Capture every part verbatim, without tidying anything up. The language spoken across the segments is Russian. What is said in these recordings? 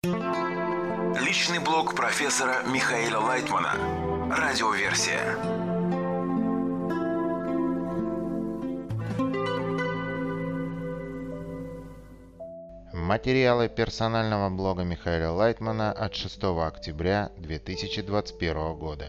Личный блог профессора Михаила Лайтмана. Радиоверсия. Материалы персонального блога Михаила Лайтмана от шестого октября две тысячи двадцать первого года.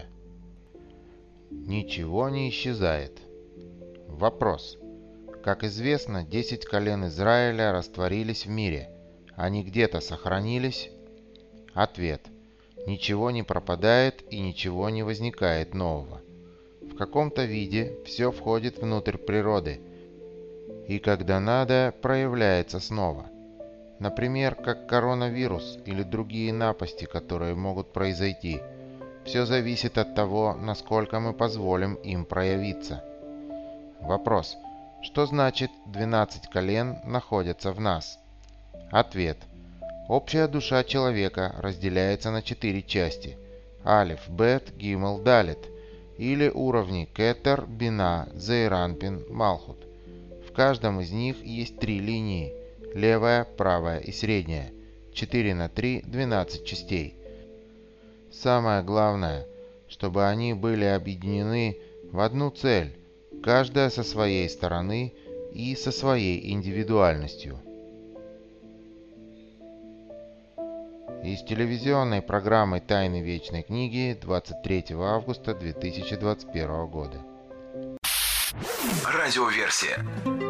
Ничего не исчезает. Вопрос. Как известно, десять колен Израиля растворились в мире. Они где-то сохранились? Ответ. Ничего не пропадает и ничего не возникает нового. В каком-то виде все входит внутрь природы и, когда надо, проявляется снова. Например, как коронавирус или другие напасти, которые могут произойти. Все зависит от того, насколько мы позволим им проявиться. Вопрос. Что значит двенадцать колен находятся в нас? Ответ. Общая душа человека разделяется на четыре части. Алиф, Бет, Гимел, Далет. Или уровни Кетер, Бина, Зейранпин, Малхут. В каждом из них есть три линии. Левая, правая и средняя. четыре на три – двенадцать частей. Самое главное, чтобы они были объединены в одну цель, каждая со своей стороны и со своей индивидуальностью. Из телевизионной программы «Тайны Вечной Книги» двадцать третьего августа две тысячи двадцать первого года. Радиоверсия.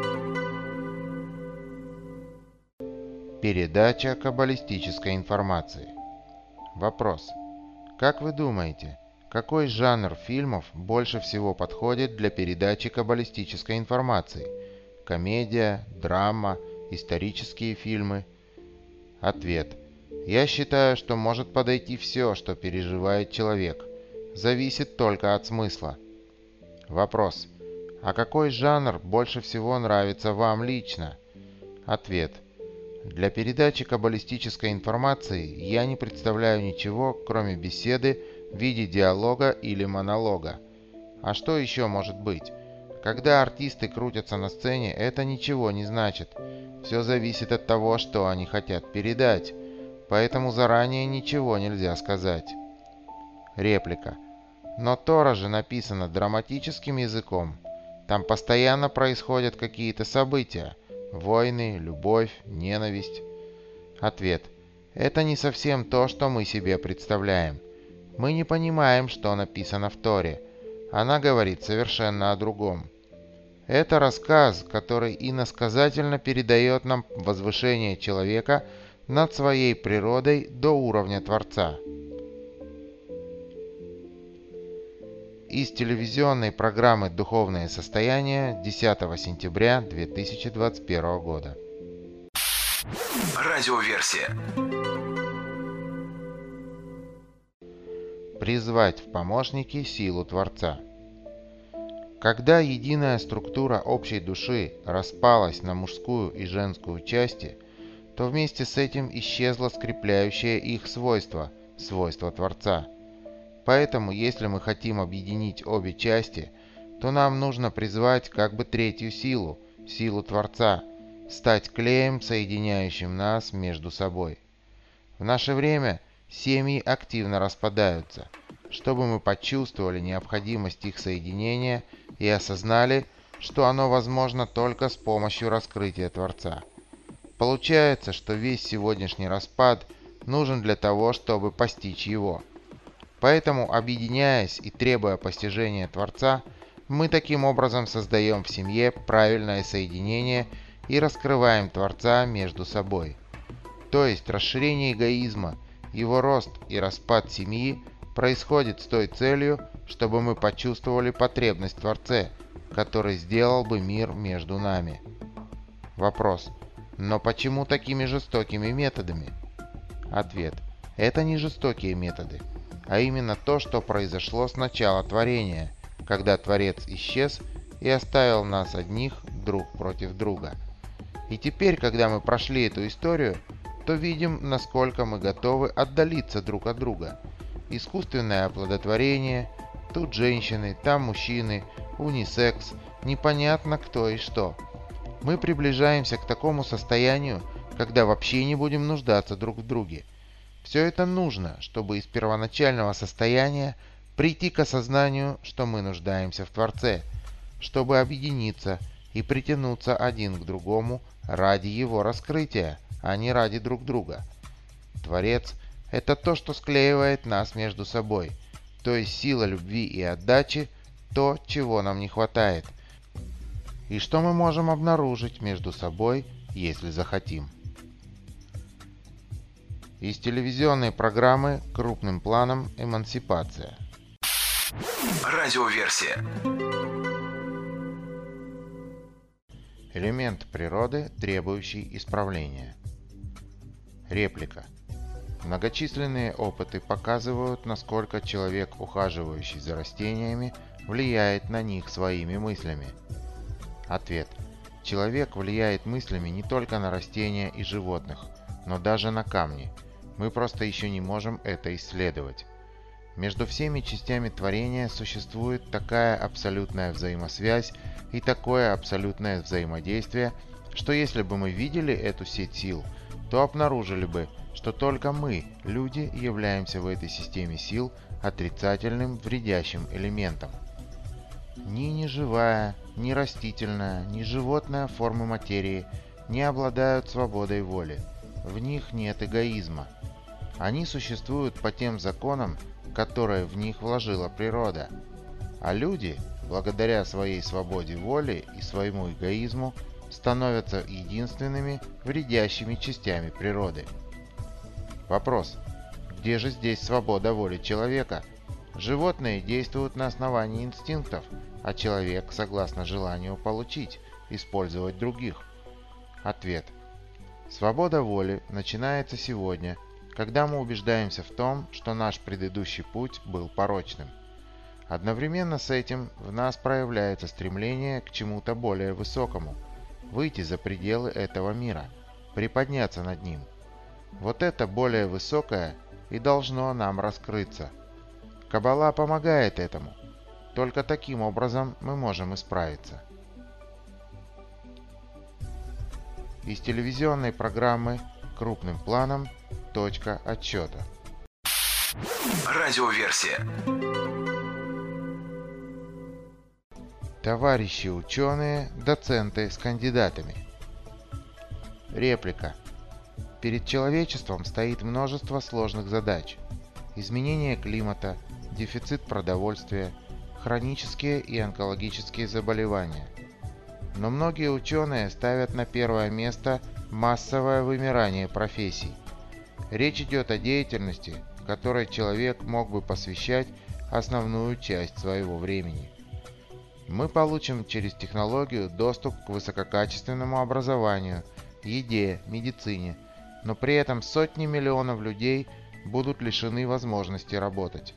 Передача каббалистической информации. Вопрос. Как вы думаете, какой жанр фильмов больше всего подходит для передачи каббалистической информации? Комедия, драма, исторические фильмы? Ответ. Я считаю, что может подойти все, что переживает человек. Зависит только от смысла. Вопрос. А какой жанр больше всего нравится вам лично? Ответ. Для передачи каббалистической информации я не представляю ничего, кроме беседы в виде диалога или монолога. А что еще может быть? Когда артисты крутятся на сцене, это ничего не значит. Все зависит от того, что они хотят передать. Поэтому заранее ничего нельзя сказать. Реплика. Но Тора же написана драматическим языком. Там постоянно происходят какие-то события. Войны, любовь, ненависть. Ответ. Это не совсем то, что мы себе представляем. Мы не понимаем, что написано в Торе. Она говорит совершенно о другом. Это рассказ, который иносказательно передает нам возвышение человека над своей природой до уровня Творца. Из телевизионной программы «Духовное состояние» десятого сентября две тысячи двадцать первого года. Радиоверсия. Призвать в помощники силу Творца. Когда единая структура общей души распалась на мужскую и женскую части, то вместе с этим исчезло скрепляющее их свойство, свойство Творца. Поэтому, если мы хотим объединить обе части, то нам нужно призвать как бы третью силу, силу Творца, стать клеем, соединяющим нас между собой. В наше время семьи активно распадаются. Чтобы мы почувствовали необходимость их соединения и осознали, что оно возможно только с помощью раскрытия Творца. Получается, что весь сегодняшний распад нужен для того, чтобы постичь его. Поэтому, объединяясь и требуя постижения Творца, мы таким образом создаем в семье правильное соединение и раскрываем Творца между собой. То есть расширение эгоизма, его рост и распад семьи происходит с той целью, чтобы мы почувствовали потребность в Творце, который сделал бы мир между нами. Вопрос. Но почему такими жестокими методами? Ответ. Это не жестокие методы, а именно то, что произошло с начала творения, когда Творец исчез и оставил нас одних друг против друга. И теперь, когда мы прошли эту историю, то видим, насколько мы готовы отдалиться друг от друга. Искусственное оплодотворение, тут женщины, там мужчины, унисекс, непонятно кто и что. Мы приближаемся к такому состоянию, когда вообще не будем нуждаться друг в друге. Все это нужно, чтобы из первоначального состояния прийти к осознанию, что мы нуждаемся в Творце, чтобы объединиться и притянуться один к другому ради его раскрытия, а не ради друг друга. Творец – это то, что склеивает нас между собой, то есть сила любви и отдачи – то, чего нам не хватает, и что мы можем обнаружить между собой, если захотим. Из телевизионной программы крупным планом «Эмансипация». Радиоверсия. Элемент природы, требующий исправления. Реплика. Многочисленные опыты показывают, насколько человек, ухаживающий за растениями, влияет на них своими мыслями. Ответ. Человек влияет мыслями не только на растения и животных, но даже на камни. Мы просто еще не можем это исследовать. Между всеми частями творения существует такая абсолютная взаимосвязь и такое абсолютное взаимодействие, что если бы мы видели эту сеть сил, то обнаружили бы, что только мы, люди, являемся в этой системе сил отрицательным вредящим элементом. Ни неживая, ни растительная, ни животная формы материи не обладают свободой воли. В них нет эгоизма. Они существуют по тем законам, которые в них вложила природа. А люди, благодаря своей свободе воли и своему эгоизму, становятся единственными вредящими частями природы. Вопрос. Где же здесь свобода воли человека? Животные действуют на основании инстинктов, а человек согласно желанию получить, использовать других. Ответ. Свобода воли начинается сегодня, когда мы убеждаемся в том, что наш предыдущий путь был порочным. Одновременно с этим в нас проявляется стремление к чему-то более высокому, выйти за пределы этого мира, приподняться над ним. Вот это более высокое и должно нам раскрыться. Каббала помогает этому. Только таким образом мы можем исправиться. Из телевизионной программы крупным планом «Точка отсчета». Радиоверсия. Товарищи ученые, доценты с кандидатами. Реплика. Перед человечеством стоит множество сложных задач. Изменение климата, дефицит продовольствия, хронические и онкологические заболевания. Но многие ученые ставят на первое место массовое вымирание профессий. Речь идет о деятельности, которой человек мог бы посвящать основную часть своего времени. Мы получим через технологию доступ к высококачественному образованию, еде, медицине, но при этом сотни миллионов людей будут лишены возможности работать.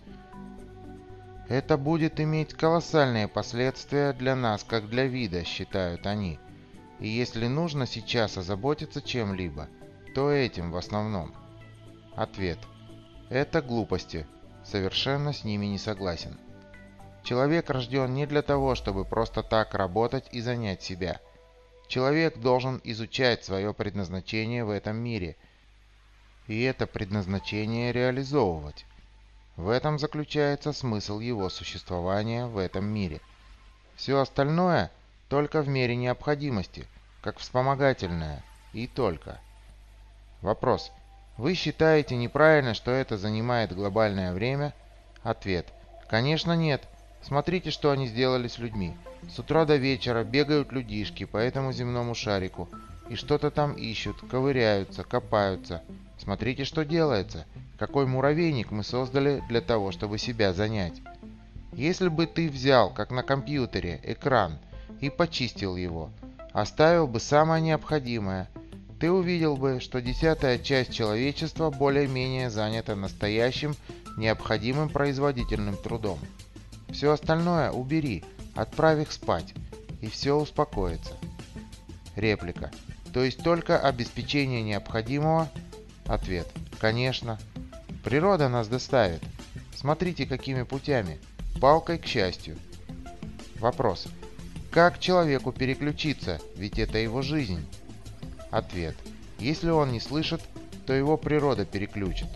Это будет иметь колоссальные последствия для нас, как для вида, считают они. И если нужно сейчас озаботиться чем-либо, то этим в основном. Ответ. Это глупости. Совершенно с ними не согласен. Человек рожден не для того, чтобы просто так работать и занять себя. Человек должен изучать свое предназначение в этом мире. И это предназначение реализовывать. В этом заключается смысл его существования в этом мире. Все остальное только в мере необходимости, как вспомогательное, и только. Вопрос. Вы считаете неправильно, что это занимает глобальное время? Ответ. Конечно нет. Смотрите, что они сделали с людьми. С утра до вечера бегают людишки по этому земному шарику и что-то там ищут, ковыряются, копаются. Смотрите, что делается. Какой муравейник мы создали для того, чтобы себя занять. Если бы ты взял, как на компьютере, экран и почистил его, оставил бы самое необходимое, ты увидел бы, что десятая часть человечества более-менее занята настоящим, необходимым производительным трудом. Все остальное убери, отправь их спать, и все успокоится. Реплика. То есть только обеспечение необходимого? Ответ. Конечно. Природа нас доставит. Смотрите, какими путями. Палкой к счастью. Вопрос. Как человеку переключиться, ведь это его жизнь? Ответ. Если он не слышит, то его природа переключит.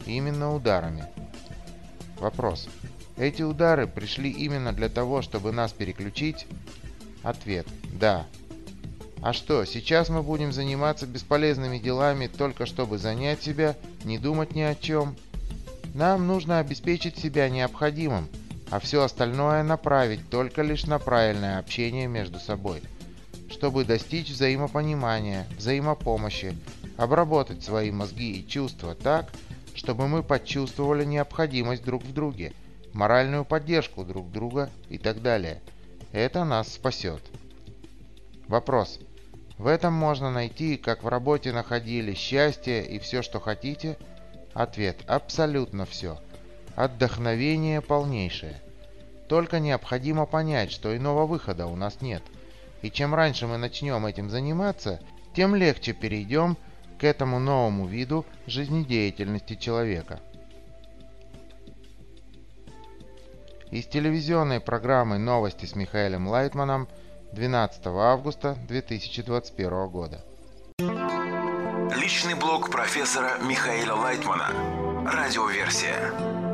Именно ударами. Вопрос. Эти удары пришли именно для того, чтобы нас переключить? Ответ. Да. А что, сейчас мы будем заниматься бесполезными делами только чтобы занять себя, не думать ни о чем? Нам нужно обеспечить себя необходимым, а все остальное направить только лишь на правильное общение между собой, чтобы достичь взаимопонимания, взаимопомощи, обработать свои мозги и чувства так, чтобы мы почувствовали необходимость друг в друге, моральную поддержку друг друга и так далее. Это нас спасет. Вопрос. В этом можно найти, как в работе находили счастье и все, что хотите? Ответ. Абсолютно все. Отдохновение полнейшее. Только необходимо понять, что иного выхода у нас нет. И чем раньше мы начнем этим заниматься, тем легче перейдем к этому новому виду жизнедеятельности человека. Из телевизионной программы «Новости с Михаилом Лайтманом» двенадцатого августа две тысячи двадцать первого года. Личный блог профессора Михаила Лайтмана. Радиоверсия.